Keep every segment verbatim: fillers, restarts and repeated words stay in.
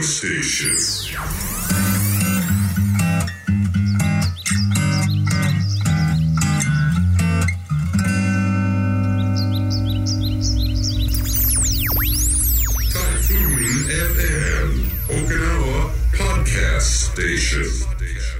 Station. Typhoon エフエム Okinawa Podcast Station.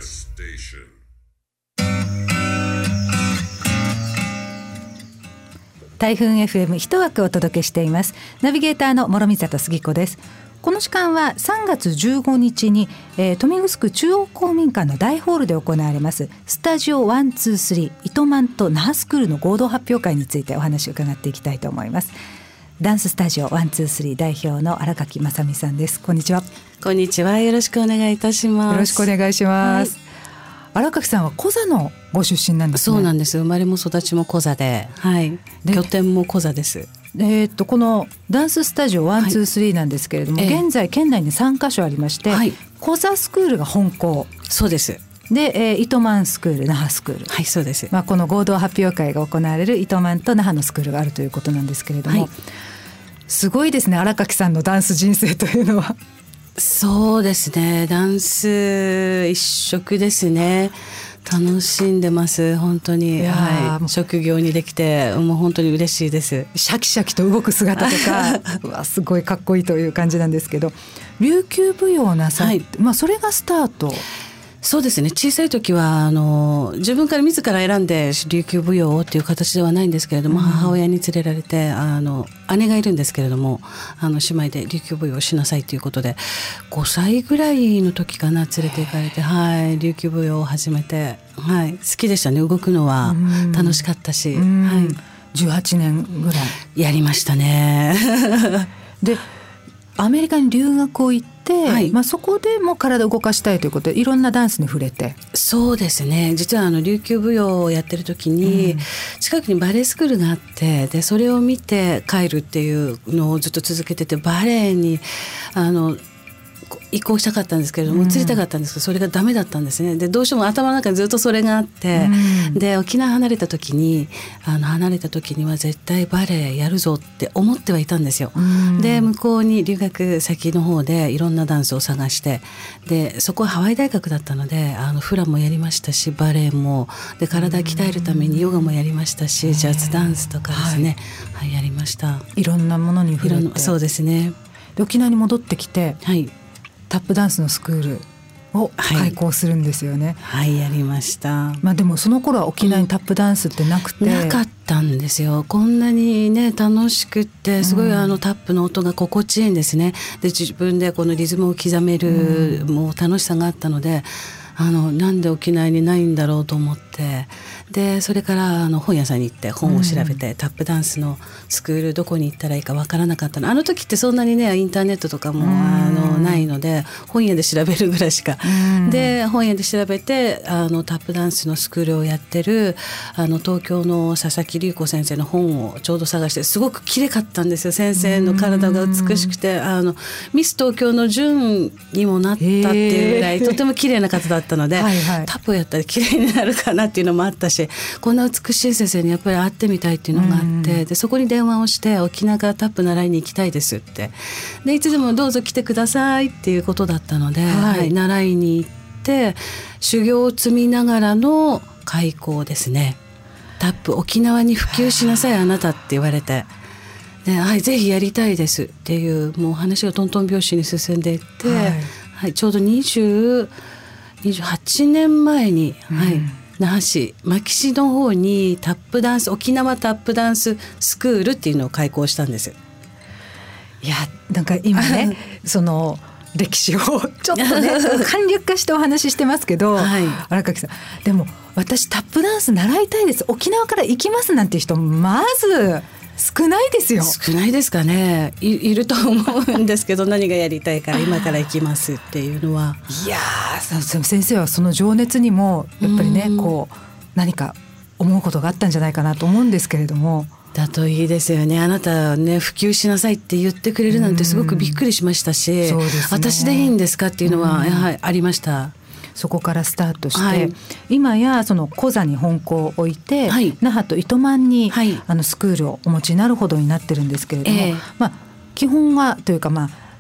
台風 エフエム 一枠お届けしています。ナビゲーターの諸見里杉子です。この時間はさんがつじゅうごにちに、えー、豊見城中央公民館の大ホールで行われますスタジオいちにさん糸満と那覇スクールの合同発表会についてお話を伺っていきたいと思います。ダンススタジオいちにさん代表の荒垣正美さんです。こんにちは。 こんにちは。よろしくお願いいたします。 よろしくお願いします、はい。荒垣さんはコザのご出身なんですね。 そうなんです。生まれも育ちもコザで、はい、で拠点もコザです。 えー、っとこのダンススタジオいちにさんなんですけれども、はい、現在県内にさんカ所ありまして、はい、コザスクールが本校。 そうです。 で、えー、糸満スクール、那覇スクール。 はい、そうです。 まあ、この合同発表会が行われる糸満と那覇のスクールがあるということなんですけれども、はい、すごいですね、荒垣さんのダンス人生というのは。 そうですね、ダンス一色ですね。楽しんでます本当に、はい、職業にできてもう本当に嬉しいです。 シャキシャキと動く姿とかうわすごいかっこいいという感じなんですけど、琉球舞踊なさって、はい、まあ、それがスタート。 そうですね、小さい時はあの自分から自ら選んで琉球舞踊をっていう形ではないんですけれども、うん、母親に連れられて、あの姉がいるんですけれども、あの姉妹で琉球舞踊をしなさいということでごさいぐらいの時かな、連れて行かれて、はい、琉球舞踊を始めて、はい、好きでしたね。動くのは楽しかったし、はい、 じゅうはちねんぐらいやりましたねでアメリカに留学を行って、はい、まあ、そこでも体を動かしたいということでいろんなダンスに触れて。 そうですね、実はあの琉球舞踊をやってる時に、うん、近くにバレエスクールがあって、でそれを見て帰るっていうのをずっと続けてて、バレエにあの移行したかったんですけれども、移りたかったんですけど、それがダメだったんですね。でどうしても頭の中にずっとそれがあって、うん、で沖縄離れた時にあの離れた時には絶対バレエやるぞって思ってはいたんですよ、うん、で向こうに留学先の方でいろんなダンスを探して、でそこはハワイ大学だったので、あのフラもやりましたし、バレエもで体鍛えるためにヨガもやりましたし、ジャズダンスとかですね、はい、はい、やりました。 いろんなものに触れて。 そうですね。 で沖縄に戻ってきて、 はい、 タップダンスのスクールを開講するんですよね。 はい、はい、やりました。 まあ、でもその頃は沖縄にタップダンスってなくて、 うん、なかったんですよ。こんなにね楽しくってすごい、あのタップの音が心地いいんですね。で自分でこのリズムを刻める、うん、もう楽しさがあったので、あのなんで沖縄にないんだろうと思って、でそれからあの本屋さんに行って本を調べて、うん、タップダンスのスクールどこに行ったらいいかわからなかったの。あの時ってそんなにねインターネットとかも、うん、あのないので本屋で調べるぐらいしか、うん、で本屋で調べてあのタップダンスのスクールをやってるあの東京の佐々木隆子先生の本をちょうど探して、すごく綺麗かったんですよ。先生の体が美しくて、あのミス東京の準にもなったっていうぐらいとても綺麗な方だったので、はいはい、タップをやったら綺麗になるかなっていうのもあったし、こんな美しい先生にやっぱり会ってみたいっていうのがあって、でそこに電話をして沖縄からタップ習いに行きたいですって、でいつでもどうぞ来てくださいっていうことだったので、はいはい、習いに行って修行を積みながらの開講ですね。タップ沖縄に普及しなさいあなたって言われて、で、はい、ぜひやりたいですっていうもう話がトントン拍子に進んでいって、はいはい、ちょうどにじゅう、にじゅうはちねんまえに、うん、はい、那覇市牧市の方にタップダンス沖縄タップダンススクールっていうのを開講したんです。 いやなんか今ねその歴史をちょっとね簡略化してお話ししてますけど、はい、荒垣さんでも私タップダンス習いたいです、沖縄から行きますなんていう人まず少ないですよ。 少ないですかね。 い, いると思うんですけど何がやりたいから今から行きますっていうのは、 いや先生はその情熱にもやっぱりねこう何か思うことがあったんじゃないかなと思うんですけれども。 だといいですよね。あなたね普及しなさいって言ってくれるなんてすごくびっくりしましたし、そうですね、私でいいんですかっていうのはやはりありました。 そこからスタートして、はい、今やそのコザに本校を置いて、はい、那覇と糸満に、はい、あのスクールをお持ちになるほどになってるんですけれども、えーまあ、基本はというか、まあ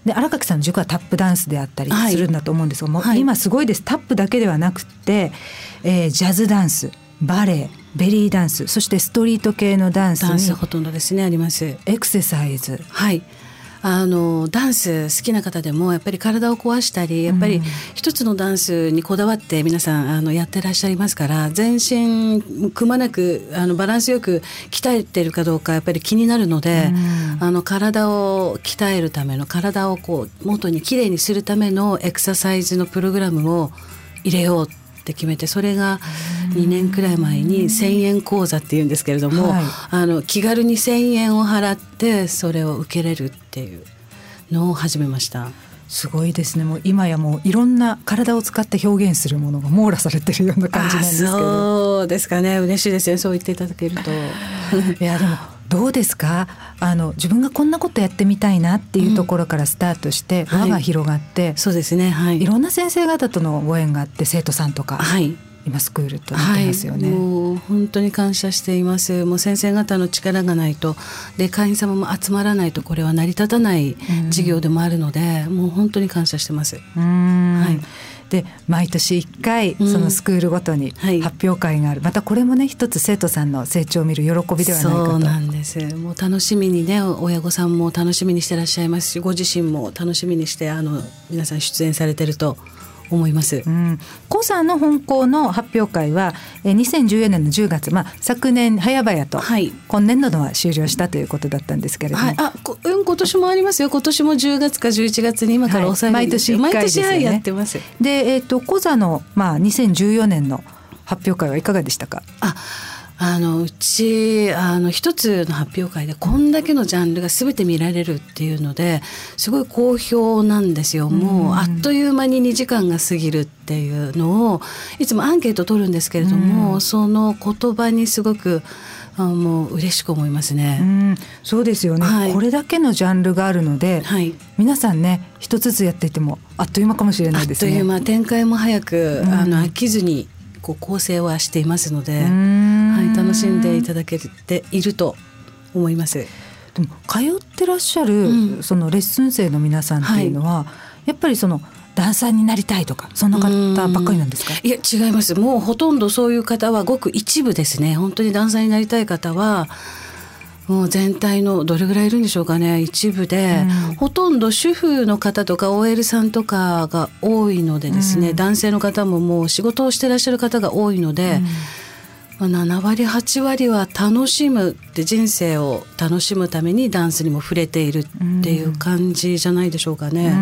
で新垣さんの塾はタップダンスであったりするんだと思うんですが、もうはい今すごいです。タップだけではなくて、えージャズダンス、バレエ、ベリーダンス、そしてストリート系のダンスダンスにほとんどですねあります。 エクササイズ。 はいあのダンス好きな方でもやっぱり体を壊したりやっぱり一つのダンスにこだわって皆さんあのやってらっしゃいますから、全身くまなくあのバランスよく鍛えてるかどうかやっぱり気になるので、あの体を鍛えるための体をこう元にきれいにするためのエクササイズのプログラムを入れようって決めて、それがにねんくらい前にせんえん講座っていうんですけれども、 はい、 あの気軽にせんえんを払ってそれを受けれるっていうのを始めました。 すごいですね。もう今やもういろんな体を使って表現するものが網羅されてるような感じなんですけど。 そうですかね。嬉しいですね、そう言っていただけると。 いやでもどうですか、あの自分がこんなことやってみたいなっていうところからスタートして、うん、輪が広がって、 はい、そうですね、はい、 いろんな先生方とのご縁があって生徒さんとか、はい、今スクールとなってますよね、 はい、もう本当に感謝しています。もう先生方の力がないと、で会員様も集まらないとこれは成り立たない事業でもあるので、うん、もう本当に感謝してます。 うーん、 はい、 で毎年いっかいそのスクールごとに発表会がある、うん、はい、またこれもね一つ生徒さんの成長を見る喜びではないかと。 そうなんです。もう楽しみにね、親御さんも楽しみにしてらっしゃいますし、ご自身も楽しみにしてあの皆さん出演されてると思います。 うん、コさんの本校の発表会はにせんじゅうよねんのじゅうがつ、まあ、昨年早々と、はい、今年度のは終了したということだったんですけれども、 はい、あこうん今年もありますよ。今年もじゅうがつかじゅういちがつに今から抑える、はい、 毎年いっかいですよね。 毎年やってます。 で、えーと、コ座の、まあ、にせんじゅうよねんの発表会はいかがでしたか？ ああのうちあの一つの発表会でこんだけのジャンルが全て見られるっていうのですごい好評なんですよ。もうあっという間ににじかんが過ぎるっていうのをいつもアンケート取るんですけれども、その言葉にすごくあもう嬉しく思いますね。 うん、そうですよね、はい、これだけのジャンルがあるので、はい、皆さんね一つずつやっていてもあっという間かもしれないですね。 あっという間、展開も早く、あの飽きずにこう構成はしていますので、はい、楽しんでいただけていると思います。 でも通ってらっしゃる、うん、そのレッスン生の皆さんっていうのは、はい、やっぱりそのダンサーになりたいとかそんな方ばっかりなんですか？ いや違います。もうほとんどそういう方はごく一部ですね。本当にダンサーになりたい方はもう全体のどれぐらいいるんでしょうかね、一部で、うん、ほとんど主婦の方とか オーエル さんとかが多いのでですね、うん、男性の方ももう仕事をしてらっしゃる方が多いので、うん、まあ、ななわりはちわりは楽しむって人生を楽しむためにダンスにも触れているっていう感じじゃないでしょうかね、うん、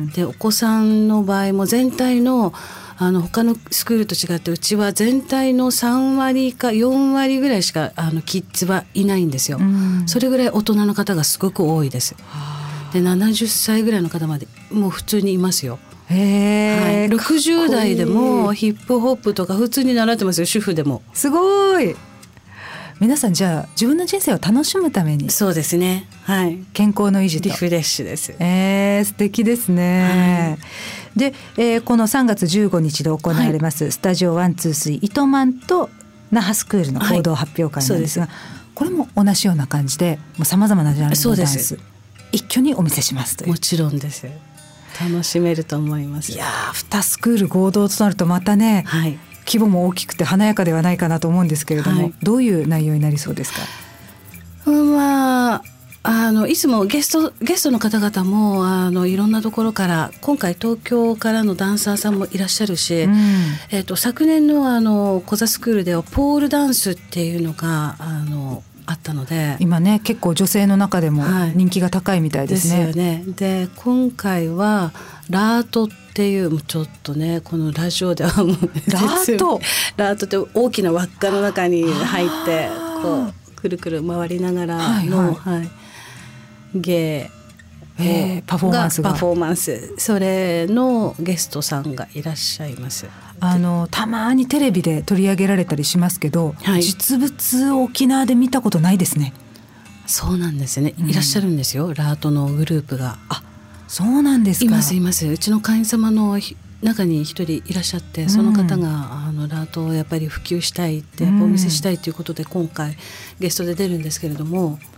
でお子さんの場合も全体のあの他のスクールと違ってうちは全体のさんわりかよんわりぐらいしかあのキッズはいないんですよ、うん、それぐらい大人の方がすごく多いです。でななじゅっさいぐらいの方までもう普通にいますよ。 へー、 はい、ろくじゅうだいでもヒップホップとか普通に習ってますよ、主婦でも。 すごい。皆さんじゃあ自分の人生を楽しむために。 そうですね、はい、 健康の維持とリフレッシュです。 えー、素敵ですね、はい、で、えー、このさんがつじゅうごにちで行われます、はい、スタジオワンツースリー糸満と那覇スクールの合同発表会なんですが、はい、これも同じような感じでさまざまなジャンルのダンス一挙にお見せしますという。 もちろんです。楽しめると思います。 いやにスクール合同となるとまたね、はい、規模も大きくて華やかではないかなと思うんですけれども、はい、どういう内容になりそうですか？ まああのいつもゲストゲストの方々もあのいろんなところから今回東京からのダンサーさんもいらっしゃるし、うん、えー、と昨年のあのコザスクールではポールダンスっていうのがあのあったので、 今ね結構女性の中でも人気が高いみたいですね、 はい、ですよね。で今回はラートっていうちょっとねこのラジオではもうラートラートって大きな輪っかの中に入ってこうくるくる回りながらの、はいはいはい、芸えー、パフォーマンスがパフォーマンスそれのゲストさんがいらっしゃいます。 あのたまにテレビで取り上げられたりしますけど、はい、実物沖縄で見たことないですね。 そうなんですね、いらっしゃるんですよ、うん、ラートのグループが。 あ、そうなんですか。 いますいます。うちの会員様の中に一人いらっしゃって、その方が、うん、あのラートをやっぱり普及したいって、うん、お見せしたいということで今回ゲストで出るんですけれども、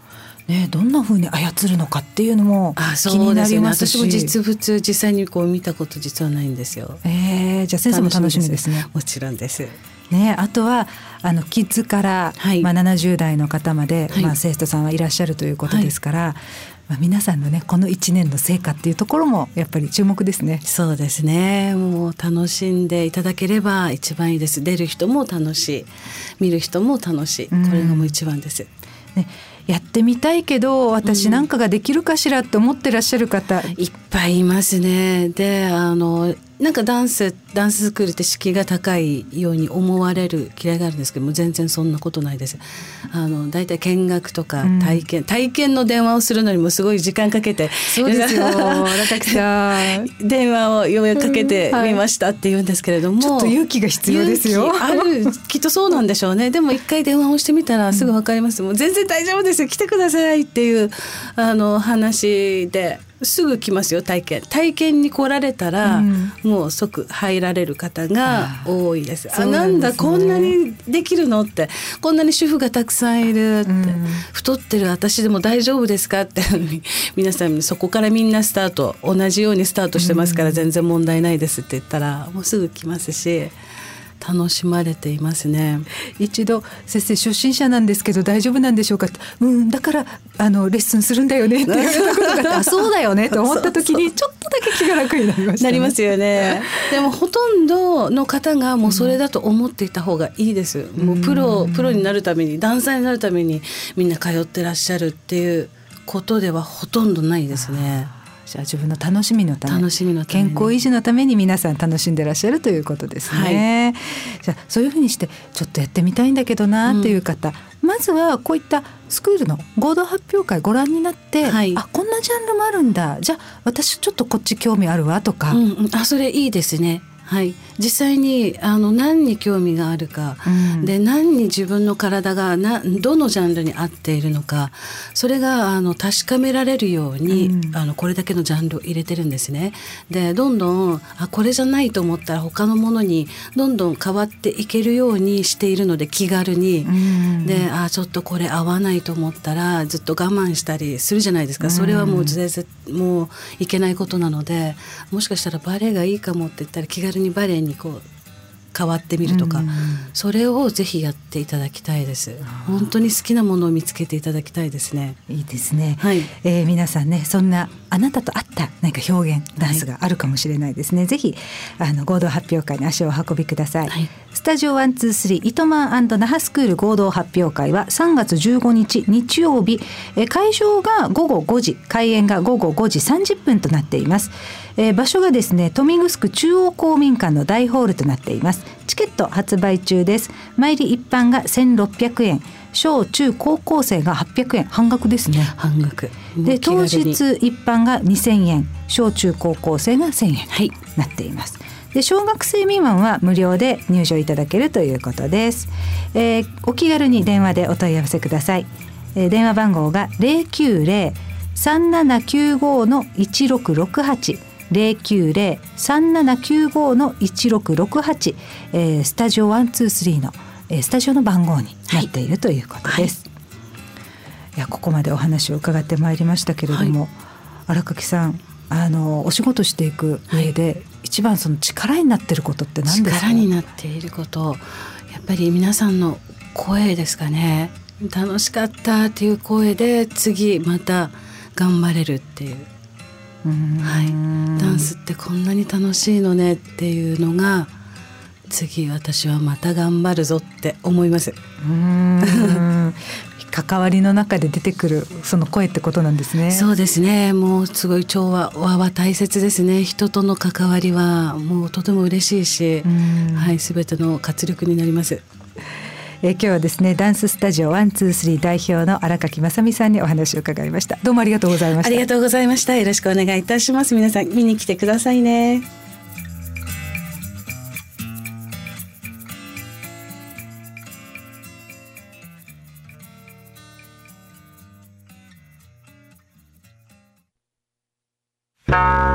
ね、どんな風に操るのかっていうのも気になりますし、 あ、そうですね、私も実物実際にこう見たこと実はないんですよ。 えー、じゃあ先生も楽しみですね。 もちろんです、 ね、あとはあのキッズから、はい、まあ、ななじゅう代の方まで、はい、まあ、生徒さんはいらっしゃるということですから、はい、まあ、皆さんのねこのいちねんの成果っていうところもやっぱり注目ですね。 そうですね、もう楽しんでいただければ一番いいです。出る人も楽しい、見る人も楽しい、これがもう一番です、 ね、やってみたいけど私なんかができるかしらって思ってらっしゃる方、 うん、いっぱいいますね。で、あのなんかダンスダンススクールって敷居が高いように思われる嫌いがあるんですけども、全然そんなことないです。あのだいたい見学とか体験、うん、体験の電話をするのにもすごい時間かけて、 そうですよ荒垣さん電話をようやくかけてみましたって言うんですけれども、うん、はい、 ちょっと勇気が必要ですよ。 あるきっとそうなんでしょうね。でも一回電話をしてみたらすぐ分かります、うん、もう全然大丈夫ですよ、来てくださいっていうあの話ですぐ来ますよ。体験体験に来られたら、うん、もう即入られる方が多いです。あ、なんだこんなにできるのって、こんなに主婦がたくさんいるって、うん、太ってる私でも大丈夫ですかって皆さんそこからみんなスタート同じようにスタートしてますから、全然問題ないですって言ったらもうすぐ来ますし、楽しまれていますね。 一度先生初心者なんですけど大丈夫なんでしょうかって、うん、だからあのレッスンするんだよねって言われたことがあってあ、そうだよねと思った時にちょっとだけ気が楽になりましたね。 なりますよね。でもほとんどの方がもうそれだと思っていた方がいいです、うん、もうプロプロになるためにダンサーになるためにみんな通ってらっしゃるっていうことではほとんどないですね。 じゃあ自分の楽しみのため、 楽しみのために、 健康維持のために皆さん楽しんでらっしゃるということですね、はい、じゃあそういうふうにしてちょっとやってみたいんだけどなっていう方、うん、まずはこういったスクールの合同発表会ご覧になって、はい、あ、こんなジャンルもあるんだ、じゃあ私ちょっとこっち興味あるわとか、 うんうん、あ、それいいですね。はい、実際にあの何に興味があるか、うん、で何に自分の体がなどのジャンルに合っているのか、それがあの確かめられるように、うん、あのこれだけのジャンルを入れてるんですね。でどんどんあこれじゃないと思ったら他のものにどんどん変わっていけるようにしているので、気軽に、うん、であちょっとこれ合わないと思ったらずっと我慢したりするじゃないですか。それはもう全然もういけないことなので、もしかしたらバレエがいいかもって言ったら気軽にバレエにこう変わってみるとか、うん、それをぜひやっていただきたいです。本当に好きなものを見つけていただきたいですね。 いいですね、 はい、 えー、皆さんね、そんなあなたと合った何か表現ダンスがあるかもしれないですね、はい、ぜひあの合同発表会に足をお運びください、はい、スタジオワンツースリー糸満&那覇スクール合同発表会はさんがつじゅうごにち日曜日、えー、会場がごごごじ、開演がごごごじさんじゅっぷんとなっています。えー、場所がですね、豊見城中央公民館の大ホールとなっています。チケット発売中です。前入り一般がせんろっぴゃくえん、小中高校生がはっぴゃくえん、半額ですね。 半額で、当日一般がにせんえん、小中高校生がせんえん、はい、なっています。で、小学生未満は無料で入場いただけるということです。えー、お気軽に電話でお問い合わせください。えー、電話番号が ゼロきゅうゼロ さんななきゅうご のいちろくろくはち ゼロきゅうゼロ さんななきゅうご のいちろくろくはち、えー、スタジオワンツースリーの、えー、スタジオの番号になっているということです、はい、いやここまでお話を伺ってまいりましたけれども、はい、荒垣さん、あのお仕事していく上で、はい、一番その力になっていることって何ですか？ 力になっていること、やっぱり皆さんの声ですかね。楽しかったっていう声で次また頑張れるっていう、うーん、はい、ダンスってこんなに楽しいのねっていうのが、次私はまた頑張るぞって思います。 うーん関わりの中で出てくるその声ってことなんですね。 そうですね、もうすごい調和は大切ですね。人との関わりはもうとても嬉しいし、はい、全ての活力になります。 えー、今日はですね、ダンススタジオワンツースリー代表の荒垣正美さんにお話を伺いました。どうもありがとうございました。 ありがとうございました。よろしくお願いいたします。皆さん見に来てくださいね。 you